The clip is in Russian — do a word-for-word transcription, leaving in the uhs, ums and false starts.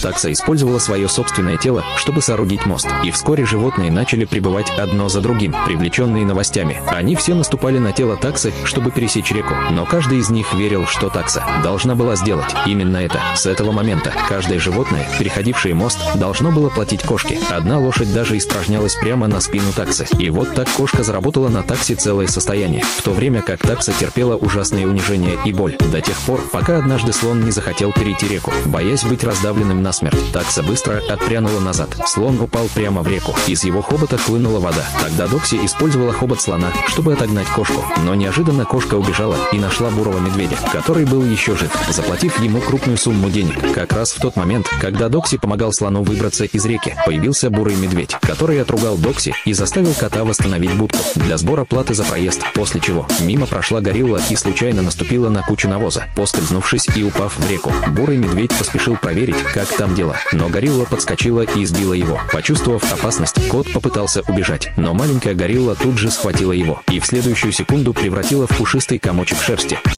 Такса использовала свое собственное тело, чтобы соорудить мост. И вскоре животные начали прибывать одно за другим, привлеченные новостями. Они все наступали на тело таксы, чтобы пересечь реку. Но каждый из них верил, что такса должна была сделать именно это. С этого момента каждое животное, переходившее мост, должно было платить кошке. Одна лошадь даже испражнялась прямо на спину таксы. И вот так кошка заработала на таксе целое состояние, в то время как такса терпела ужасные унижения и боль. До тех пор, пока однажды слон не захотел перейти реку. Боясь быть раздавленным насмерть, такса быстро отпрянула назад. Слон упал прямо в реку. Из его хобота хлынула вода. Тогда Докси использовала хобот слона, чтобы отогнать кошку. Но неожиданно кошка убежала и нашла бурого медведя, который был еще жив, заплатив ему крупную сумму денег. Как раз в тот момент, когда Докси помогал слону выбраться из реки, появился бурый медведь, который отругал Докси и заставил кота восстановить будку для сбора платы за проезд, после чего мимо прошла горилла и случайно наступила на кучу навоза, поскользнувшись и упав в реку. Бурый медведь поспешил проверить, как там дела, но горилла подскочила и сбила его. Почувствовав опасность, кот попытался убежать, но маленькая горилла тут же схватила его и в следующую секунду превратила в пушистый комочек шерсти.